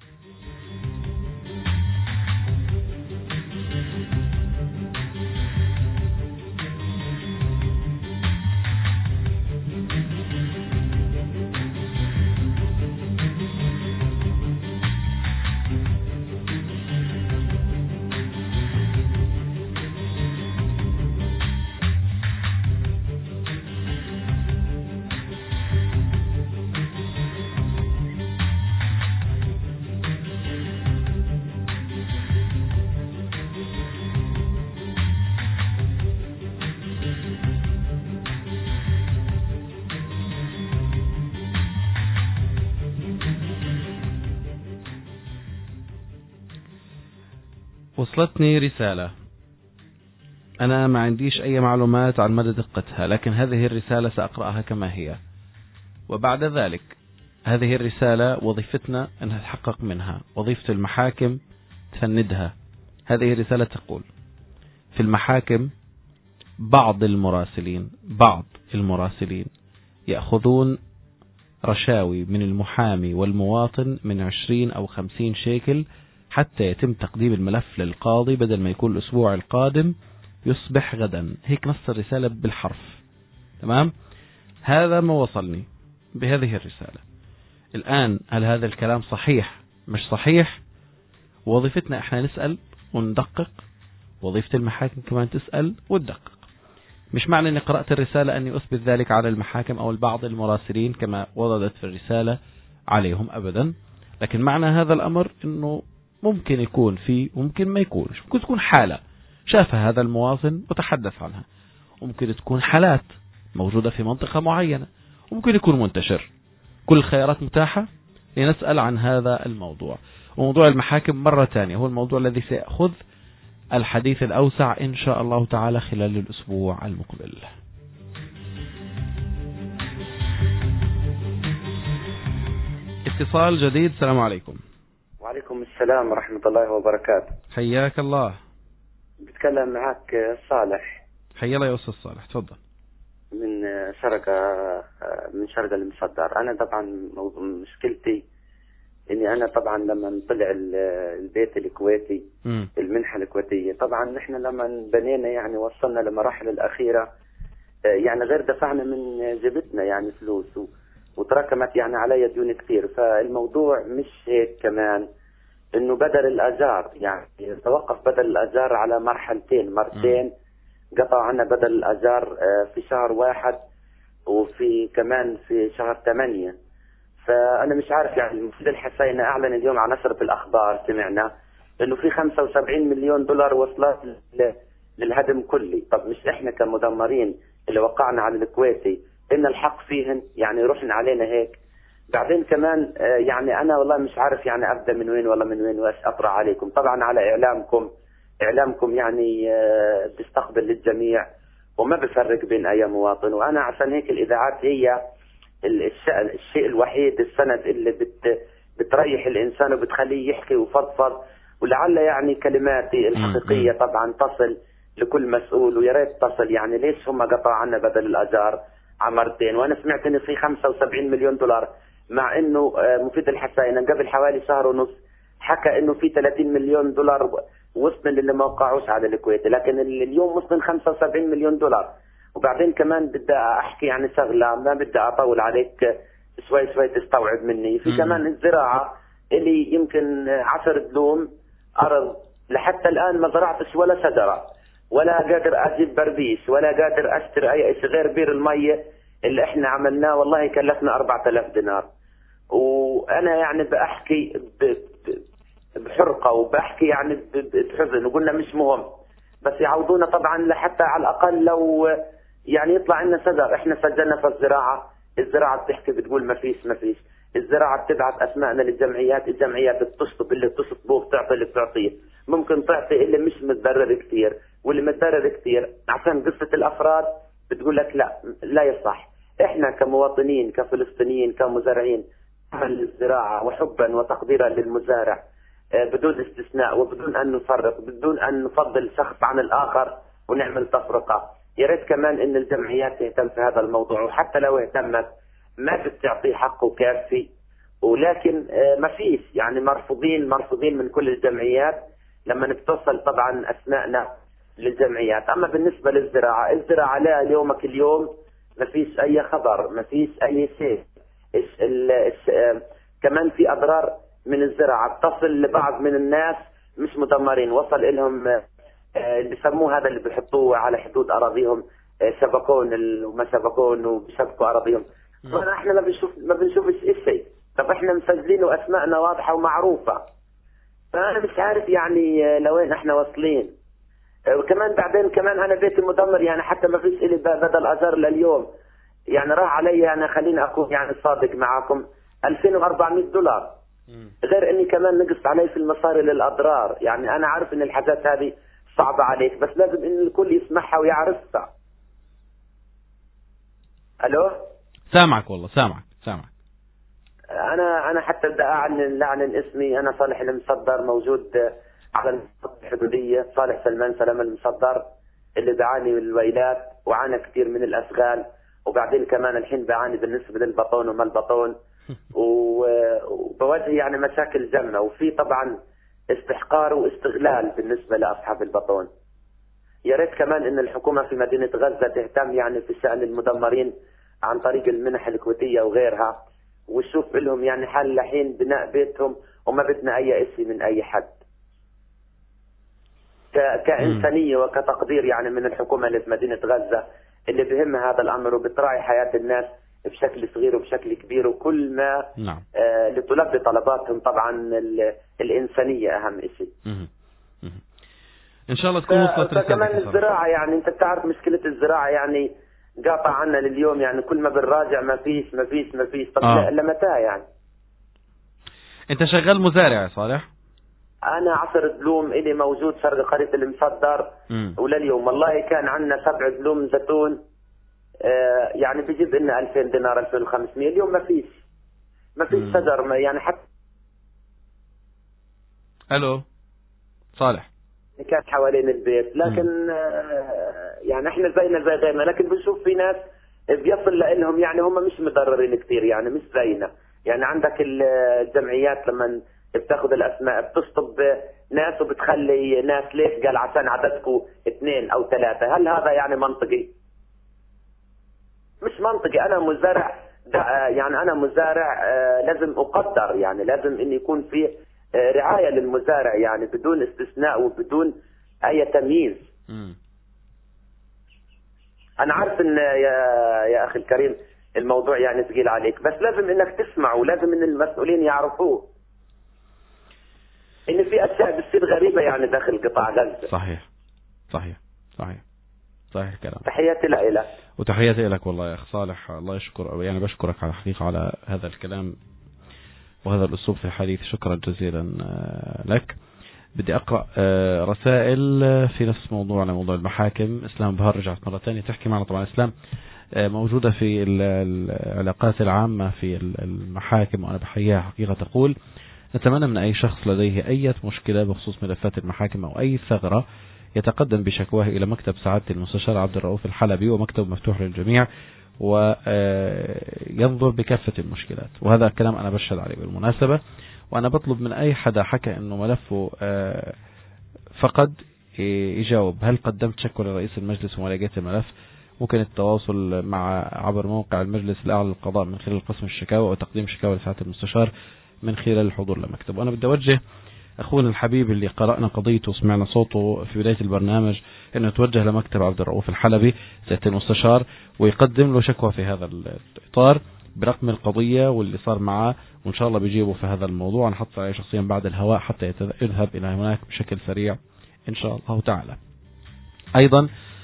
وصلتني رسالة، أنا ما عنديش أي معلومات عن مدى دقتها، لكن هذه الرسالة سأقرأها كما هي. وبعد ذلك هذه الرسالة وظيفتنا أن نتحقق منها، وظيفة المحاكم تفندها. هذه الرسالة تقول: في المحاكم بعض المراسلين يأخذون رشاوي من المحامي والمواطن من 20 أو 50 شيكل حتى يتم تقديم الملف للقاضي، بدل ما يكون الأسبوع القادم يصبح غدا. هيك نص الرسالة بالحرف. تمام؟ هذا ما وصلني بهذه الرسالة. الآن هل هذا الكلام صحيح مش صحيح؟ وظيفتنا احنا نسأل وندقق، وظيفة المحاكم كمان تسأل وتدقق. مش معنى اني قرأت الرسالة اني اثبت ذلك على المحاكم او البعض المراسلين كما وردت في الرسالة عليهم ابدا، لكن معنى هذا الامر انه ممكن يكون فيه وممكن ما يكونش. ممكن تكون حالة شافها هذا المواطن وتحدث عنها، وممكن تكون حالات موجودة في منطقة معينة، وممكن يكون منتشر. كل الخيارات متاحة لنسأل عن هذا الموضوع. وموضوع المحاكم مرة ثانية هو الموضوع الذي سيأخذ الحديث الأوسع إن شاء الله تعالى خلال الأسبوع المقبل. اتصال جديد. السلام عليكم. وعليكم السلام ورحمة الله وبركاته. حياك الله. بتكلم معك صالح. حيا الله يا أستاذ صالح، تفضل. من شرقة المصدر. أنا طبعا مشكلتي إني أنا طبعا لما طلع البيت الكويتي المنحة الكويتية، طبعا نحن لما بنينا يعني وصلنا لمراحل الأخيرة يعني غير دفعنا من جبتنا يعني فلوس وتراكمت يعني علي ديون كثير. فالموضوع مش هيك كمان، إنه بدل الأجار يعني توقف بدل الأجار على مرتين قطعوا عنا بدل الأجار في شهر 1 وفي كمان في شهر 8. فأنا مش عارف يعني المفيد الحسينة أعلن اليوم على نشرة الأخبار سمعنا إنه في 75 مليون دولار وصلت للهدم كلي. طب مش إحنا كمدمرين اللي وقعنا على الكويتي إن الحق فيهن يعني يروحن علينا هيك؟ بعدين كمان يعني أنا والله مش عارف يعني أبدأ من وين ولا من وين وإيش أطرح عليكم. طبعا على إعلامكم يعني بيستقبل للجميع وما بفرق بين أي مواطن. وأنا عشان هيك الإذاعات هي الشيء الوحيد السند اللي بتريح الإنسان وبتخليه يحكي وفضفض، ولعل يعني كلماتي الحقيقية طبعا تصل لكل مسؤول، ويا ريت تصل. يعني ليش هم قطعوا عنا بدل الأجار عمرتين؟ وأنا سمعت إنه في 75 مليون دولار، مع إنه مفيد الحسينة قبل حوالي شهر ونص حكى إنه في 30 مليون دولار وصلن للي ما وقعوش على الكويت، لكن اليوم وصلن 75 مليون دولار. وبعدين كمان بدي أحكي يعني شغلة ما بدي أطول عليك، شوي تستوعب مني. في كمان الزراعة اللي يمكن 10 دلوم أرض لحتى الآن ما زرعتش ولا شجرة، ولا قادر أجيب بربيش، ولا قادر أشتري أي شيء غير بير المية اللي إحنا عملناه. والله كلفنا 4000 دينار. وأنا يعني بأحكي بحرقة وبحكي يعني بحزن، وقلنا مش مهم بس يعوضونا طبعا لحتى على الأقل لو يعني يطلع لنا شجر. احنا سجلنا في الزراعة بتحكي بتقول ما فيش. الزراعة بتبعت أسماءنا للجمعيات، الجمعيات بتشطب اللي بتشطبوه، بتعطي اللي بتعطيه، ممكن تعطي اللي مش متضرر كثير، واللي متضرر كثير عشان قصة الأفراد بتقول لك لا يصح. احنا كمواطنين كفلسطينيين كمزارعين نعمل الزراعة وحبا وتقديرا للمزارع بدون استثناء وبدون أن نفرق، بدون أن نفضل شخص عن الآخر ونعمل تفرقة. يا ريت كمان إن الجمعيات تهتم في هذا الموضوع، وحتى لو اهتمت ما بتعطيه حقه كافي. ولكن ما فيش يعني مرفوضين من كل الجمعيات لما بتوصل طبعا أسماءنا للجمعيات. أما بالنسبة الزراعة لا يومك اليوم ما فيش أي خبر، ما فيش أي شيء. كمان في أضرار من الزراعة تصل لبعض من الناس مش مدمرين، وصل لهم اللي بيسموه هذا اللي بيحطوه على حدود أراضيهم شبكون وما شبكون وبيشبكوا أراضيهم. احنا ما بنشوفش شيء. طب احنا مسجلين وأسماءنا واضحة ومعروفة. فأنا مش عارف يعني لوين احنا واصلين. وكمان بعدين كمان أنا بيتي مدمر يعني حتى ما فيش إلي بدل أجار لليوم. يعني راح علي يعني خليني أكون يعني صادق معاكم 2400 دولار، غير اني كمان نقص علي في المصاري للأضرار. يعني انا عارف ان الحاجات هذه صعبة عليك بس لازم ان الكل يسمعها ويعرفها. الو سامعك والله سامعك. انا حتى بدي اعلن اسمي. انا صالح المصدر، موجود على المنطقة الحدودية، صالح سلام المصدر، اللي بعاني من الويلات وعانى كثير من الأسغال، وبعدين كمان الحين بعاني بالنسبة للبطون وما البطون، وبواجه يعني مشاكل جمة. وفي طبعا استحقار واستغلال بالنسبة لأصحاب البطون. يا ريت كمان ان الحكومة في مدينة غزة تهتم يعني في شأن المدمرين عن طريق المنح الكويتية وغيرها، وشوف لهم يعني حل لحين بناء بيتهم، وما بدنا اي اسي من اي حد كإنسانية وكتقدير يعني من الحكومة اللي في مدينة غزة اللي بهمها هذا الامر وبتراعي حياة الناس بشكل صغير وبشكل كبير، وكل ما لتلبي طلباتهم. طبعا الإنسانية أهم شيء. إن شاء الله تكون وصلت رسالة. كمان الزراعة، يعني أنت بتعرف مشكلة الزراعة يعني قاطع عنا لليوم، يعني كل ما بنراجع ما فيش. طب لمتى يعني؟ أنت شغال مزارع يا صالح؟ أنا 10 دلوم إلي موجود شرق قرية المصدر، ولليوم والله كان عندنا 7 دلوم زيتون، يعني بيجيب لنا 2000 دينار 2500. اليوم ما فيش شجر يعني حتى. الو صالح، كانت حوالين البيت، لكن يعني احنا زينا زي غيرنا، لكن بنشوف في ناس بيصل لهم يعني هم مش مضررين كثير، يعني مش زينا. يعني عندك الجمعيات لما بتاخذ الاسماء بتشطب ناس وبتخلي ناس، ليش؟ قال عشان عددكم 2 أو 3. هل هذا يعني منطقي؟ مش منطقي. انا مزارع، يعني انا مزارع لازم اقدر، يعني لازم ان يكون في رعاية للمزارع يعني بدون استثناء وبدون اي تمييز. انا عارف ان يا اخي الكريم الموضوع يعني ثقيل عليك، بس لازم انك تسمع، ولازم ان المسؤولين يعرفوه ان في اشياء بتصير غريبة يعني داخل قطاع غزة. صحيح الكلام. تحياتي لك. وتحياتي لك والله يا أخ صالح، الله يشكر، يعني بشكرك على الحقيقة على هذا الكلام وهذا الأسلوب في الحديث، شكرا جزيلا لك. بدي أقرأ رسائل في نفس موضوعنا، موضوع المحاكم. إسلام بهار رجعت مرة ثانية تحكي معنا. طبعا إسلام موجودة في العلاقات العامة في المحاكم، وأنا بحييها حقيقة. تقول: نتمنى من أي شخص لديه أي مشكلة بخصوص ملفات المحاكم أو أي ثغرة يتقدم بشكواه إلى مكتب سعادة المستشار عبد الرؤوف الحلبي، ومكتب مفتوح للجميع وينظر بكافة المشكلات. وهذا الكلام أنا بشهد عليه بالمناسبة. وأنا بطلب من أي حدا حكى أنه ملفه فقد يجاوب: هل قدمت شكوى لرئيس المجلس وما لقيت الملف؟ ممكن التواصل عبر موقع المجلس الأعلى للقضاء من خلال قسم الشكاوى، وتقديم شكاوى لسعادة المستشار من خلال الحضور للمكتب. وأنا بدي أوجه أخونا الحبيب اللي قرأنا قضيته وسمعنا صوته في بداية البرنامج أنه يتوجه لمكتب عبد الرؤوف الحلبي سيادة المستشار ويقدم له شكوى في هذا الإطار برقم القضية واللي صار معه، وإن شاء الله بيجيبوا في هذا الموضوع. أنا حط عليه شخصيا بعد الهواء حتى يذهب إلى هناك بشكل سريع إن شاء الله تعالى. أيضا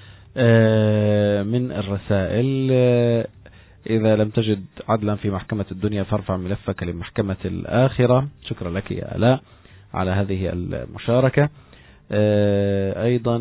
من الرسائل: إذا لم تجد عدلا في محكمة الدنيا فارفع ملفك لمحكمة الآخرة. شكرا لك يا آلاء على هذه المشاركة. أيضا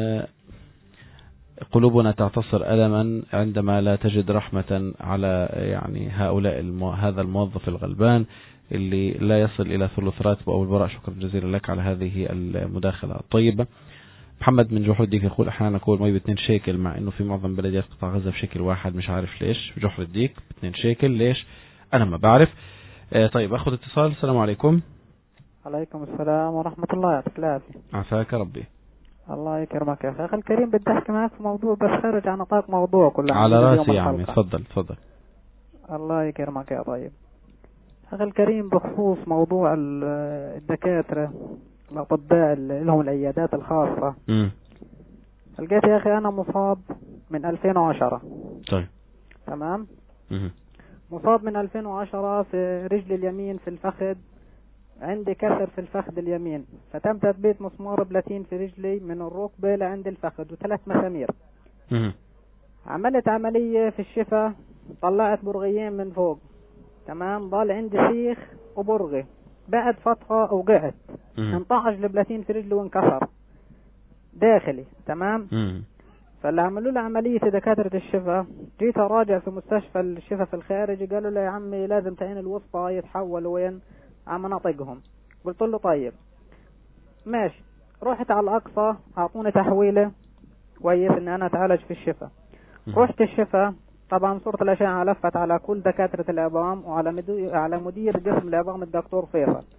قلوبنا تعتصر ألما عندما لا تجد رحمة على يعني هذا الموظف الغلبان اللي لا يصل إلى ثلث راتبه أو البراء. شكرا جزيلا لك على هذه المداخلة الطيبة. محمد من جحر الديك يقول: أحيانا أكون مي ب2 شيكل، مع أنه في معظم بلديات قطاع غزة بشكل واحد، مش عارف ليش. جحر الديك ب2 شيكل ليش؟ أنا ما بعرف. طيب أخذ اتصال. السلام عليكم. عليكم السلام ورحمة الله، يعطيك العافية. عساك ربي. الله يكرمك يا أخي الكريم. بدي أحكي معك في موضوع بس خارج عن نطاق موضوع كله. على راسي يا عمي، تفضل. الله يكرمك يا طيب. أخي الكريم، بخصوص موضوع الدكاترة الأطباء اللي لهم العيادات الخاصة. لقيت يا أخي أنا مصاب من 2010. طيب تمام. مصاب من 2010 في رجل اليمين في الفخذ، عندي كسر في الفخذ اليمين، فتم تثبيت مسمار بلاتين في رجلي من الركبة لعند الفخذ و3 مسامير. عملت عملية في الشفا، طلعت برغيين من فوق. تمام. ضل عندي سيخ وبرغي. بعد فترة وقعت، انطعج البلاتين في رجلي وانكسر داخلي. تمام. فاللي عملوا له عملية دكاترة الشفا، جيت اراجع في مستشفى الشفا في الخارج، قالوا له: يا عمي لازم تعين الوسطى يتحول وين على مناطقهم. قلت له: طيب ماشي. رحت على الأقصى، اعطوني تحويلة كويس ان انا اتعالج في الشفا. رحت الشفا، طبعا صورة الأشعة لفت على كل دكاترة العظام وعلى مدير قسم العظام الدكتور فيصل.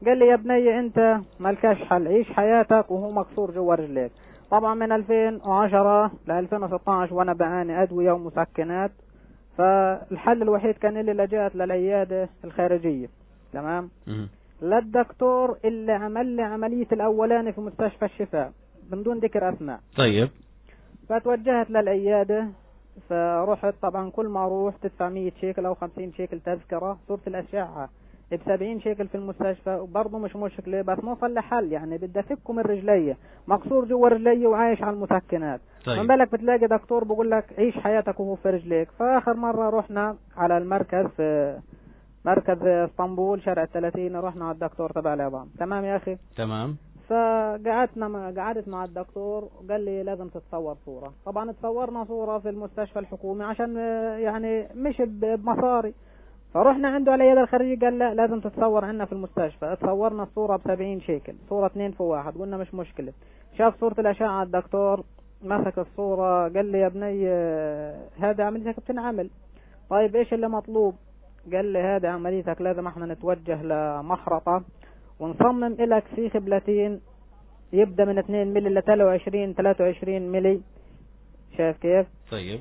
قال لي يا بني انت مالكاش حل، عيش حياتك وهو مكسور جوا رجليك. طبعا من 2010 ل 2016 وانا بعاني ادوية ومسكنات، فالحل الوحيد كان اللي لجأت للعيادة الخارجية. تمام. للدكتور اللي عمل لي عملية الاولاني في مستشفى الشفاء بدون ذكر اسماء. طيب. فتوجهت للعيادة، فرحت طبعا كل ما اروح تدفع 100 شيكل او 50 شيكل تذكرة، صورة الاشعة ب70 شيكل في المستشفى، وبرضه مش مشكلة، بس ما صار حل، يعني بدي افكه من رجلي، مقصور جوا رجلي وعايش على المسكنات. طيب. من بالك بتلاقي دكتور بقول لك عيش حياتك وهو في رجليك. فاخر مرة رحنا على المركز في مركز اسطنبول شارع 30، رحنا على الدكتور تبع العظام. تمام يا اخي. تمام. قعدت مع الدكتور وقال لي لازم تتصور صورة. طبعا تصورنا صورة في المستشفى الحكومي عشان يعني مش بمصاري، فرحنا عنده على يد الخارجي قال لا لازم تتصور عندنا في المستشفى. تصورنا الصورة ب70 شيكل، صورة 2 في 1. قلنا مش مشكلة. شاف صورة الأشعة الدكتور، مسك الصورة قال لي يا بني هذا عمليتك بتنعمل. طيب ايش اللي مطلوب؟ قال لي هذا عمليتك لازم احنا نتوجه لمحرقة ونصمم إلك سيخ بلاتين يبدأ من 2 ملي ل 23 ملي. شايف كيف؟ طيب.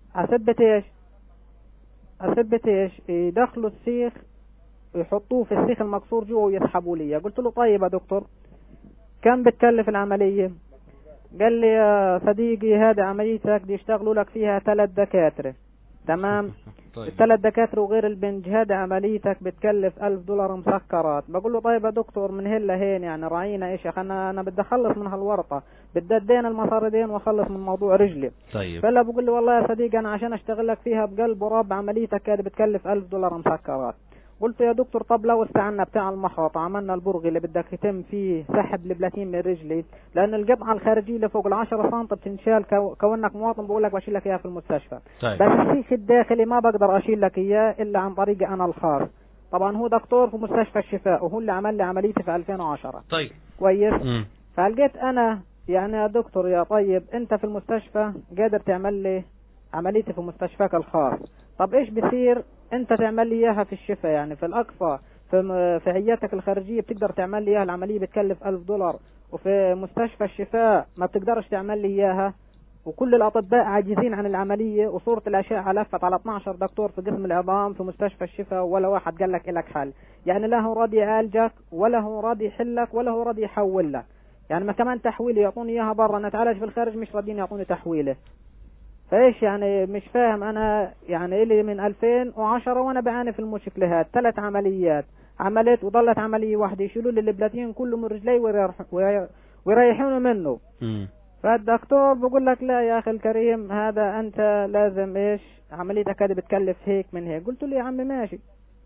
أثبت ايش؟ يدخلوا السيخ ويحطوه في السيخ المكسور جوا ويسحبوا لي. قلت له طيب يا دكتور كم بتكلف العملية؟ قال لي يا صديقي هذا عمليتك دي يشتغلوا لك فيها 3 دكاترة. تمام. طيب. 3 دكاترة وغير البنج، هذا عمليتك بتكلف $1000 مسكرات. بقول له طيب يا دكتور من هلا هين يعني راعينا ايش، انا بدي اخلص من هالورطة، بدي ادين المصاردين واخلص من موضوع رجلي. طيب. فلا بقول لي والله يا صديقي انا عشان اشتغل لك فيها بقلب ورب عمليتك هذه بتكلف $1000 مسكرات. قلت يا دكتور طب لو استعنا بتاع المحرط عملنا البرغي اللي بدك يتم فيه سحب البلاتين من رجلي، لان القطعه الخارجيه اللي فوق 10 سم بتنشال كونك مواطن بقول لك بشيل لك اياها في المستشفى. طيب. بس السيخ الداخلي ما بقدر اشيل لك اياه الا عن طريقي انا الخاص. طبعا هو دكتور في مستشفى الشفاء وهو اللي عمل لي عمليتي في 2010. طيب كويس. فلقيت انا يعني يا دكتور يا طيب انت في المستشفى قادر تعمل لي عمليتي في مستشفاك الخاص، طب ايش بصير انت تعمل لي اياها في الشفاء، يعني في الاقصى في عيادتك الخارجيه بتقدر تعمل لي اياها العمليه بتكلف $1000، وفي مستشفى الشفاء ما بتقدرش تعمل لي اياها، وكل الاطباء عاجزين عن العمليه، وصوره الاشعه لفت على 12 دكتور في قسم العظام في مستشفى الشفاء ولا واحد قال لك لك حل. يعني لا هو راضي يعالجك ولا هو راضي يحلك ولا هو راضي يحول لك، يعني ما كمان تحويل يعطوني اياها برا نتعالج في الخارج مش راضيين يعطوني تحويله. فايش يعني مش فاهم انا، يعني إلي من 2010 وانا بعاني في المشكلات. 3 عمليات عملت وضلت عملية واحدة يشيلوا لي البلاتين كله من رجلي ويريحونه منه. فالدكتور بقول لك لا يا اخي الكريم هذا انت لازم ايش عمليتك هذه بتكلف هيك من هيك. قلت له يا عمي ماشي.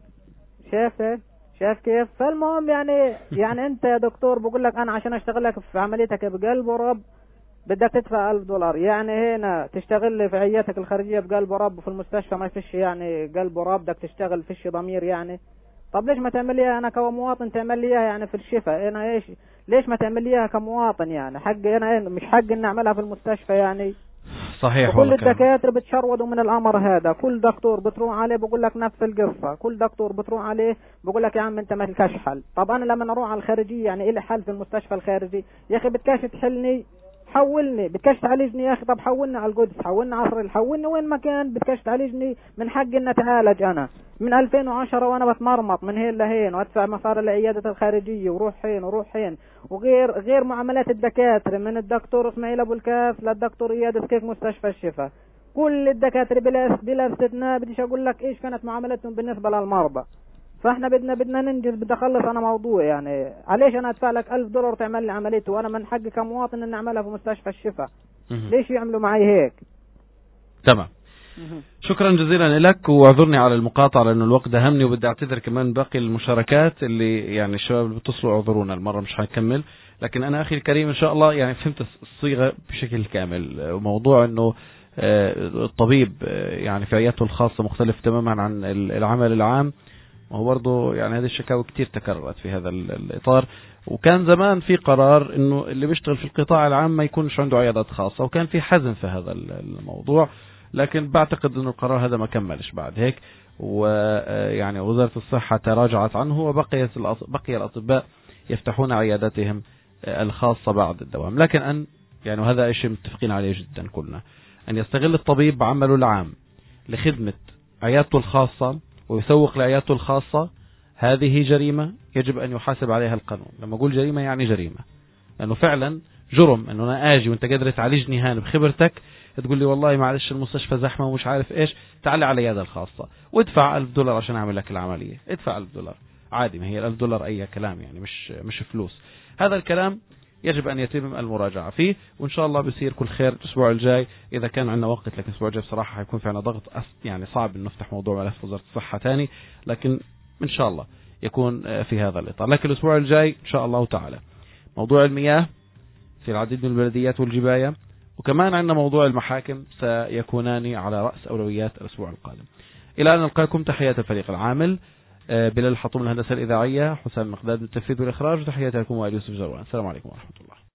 شايف كيف؟ فالمهم يعني انت يا دكتور بقول لك انا عشان اشتغل لك في عمليتك بقلب ورب بدك تدفع $1000، يعني هنا تشتغل لي في عيادتك الخارجية بقلب ورب وفي المستشفى ما فيش يعني قلب ورب بدك تشتغل فيش ضمير يعني. طب ليش ما تعمل لي انا كمواطن تعمل لي يعني في الشفاء انا ايش، ليش ما تعمل لي كمواطن يعني حق انا مش حق ان اعملها في المستشفى يعني. صحيح. كل الدكاتره بتشردوا من الامر هذا، كل دكتور بتروح عليه بقول لك نفس القصه، كل دكتور بتروح عليه بقول لك يا عم انت ما لكش حل. طب انا لما اروح على الخارجيه يعني الي حل في المستشفى الخارجي يا اخي بدكش تحلني حولني، بدكش تعالجني يا اخي، طب حولني على القدس، حولني عصر، حولني وين ما كان، بدكش تعالجني من حق ان اتعالج انا من 2010 وانا بتمرمط من هين لهين وادفع مصاري لعيادة الخارجية وروح حين وغير معاملات الدكاترة من الدكتور اسماعيل ابو الكاف للدكتور اياد سكيك مستشفى الشفاء، كل الدكاترة بلا استثناء بديش اقول لك ايش كانت معاملتهم بالنسبة للمرضى. فاحنا بدنا ننجز، بدي اخلص انا موضوع يعني عليش انا ادفع لك $1000 تعمل لي عمليته وانا من حقي كمواطن ان اعملها في مستشفى الشفاء. ليش يعملوا معي هيك؟ تمام. شكرا جزيلا لك، واعذرني على المقاطعة لانه الوقت دهمني، وبدي اعتذر كمان باقي المشاركات اللي يعني الشباب اللي بتصلوا اعذرونا المرة مش هنكمل، لكن انا اخي الكريم ان شاء الله يعني فهمت الصيغة بشكل كامل. وموضوع انه الطبيب يعني في عيادته الخاصة مختلف تماما عن العمل العام، وهو برضه يعني هذه الشكاوى كتير تكررت في هذا الإطار. وكان زمان في قرار إنه اللي بيشتغل في القطاع العام ما يكونش عنده عيادات خاصة، وكان في حزم في هذا الموضوع. لكن بعتقد أن القرار هذا ما كملش بعد هيك، ويعني وزارة الصحة تراجعت عنه، وبقي الأطباء يفتحون عياداتهم الخاصة بعد الدوام. لكن أن يعني وهذا شيء متفقين عليه جدا كلنا، أن يستغل الطبيب عمله العام لخدمة عيادته الخاصة ويسوق لعيادته الخاصة، هذه جريمة يجب أن يحاسب عليها القانون. لما أقول جريمة يعني جريمة، لأنه فعلا جرم أنه أنا أجي وأنت قادر تعالجني هان بخبرتك تقول لي والله معلش المستشفى زحمة ومش عارف إيش، تعالي على العيادة الخاصة وادفع $1000 عشان أعمل لك العملية، ادفع $1000 عادي، ما هي $1000 أي كلام يعني مش فلوس. هذا الكلام يجب أن يتم المراجعة فيه، وإن شاء الله بيصير كل خير الأسبوع الجاي إذا كان عندنا وقت. لكن الأسبوع الجاي بصراحة حيكون في عنا ضغط، يعني صعب أن نفتح موضوع ملف وزارة الصحة تاني، لكن إن شاء الله يكون في هذا الإطار. لكن الأسبوع الجاي إن شاء الله تعالى موضوع المياه في العديد من البلديات والجباية، وكمان عندنا موضوع المحاكم سيكونان على رأس أولويات الأسبوع القادم. إلى أن نلقاكم، تحيات الفريق العامل، بلال الحطوم الهندسة الإذاعية، حسام مقداد التنفيذ والإخراج، وتحياتي لكم وائل يوسف جروان. السلام عليكم ورحمة الله.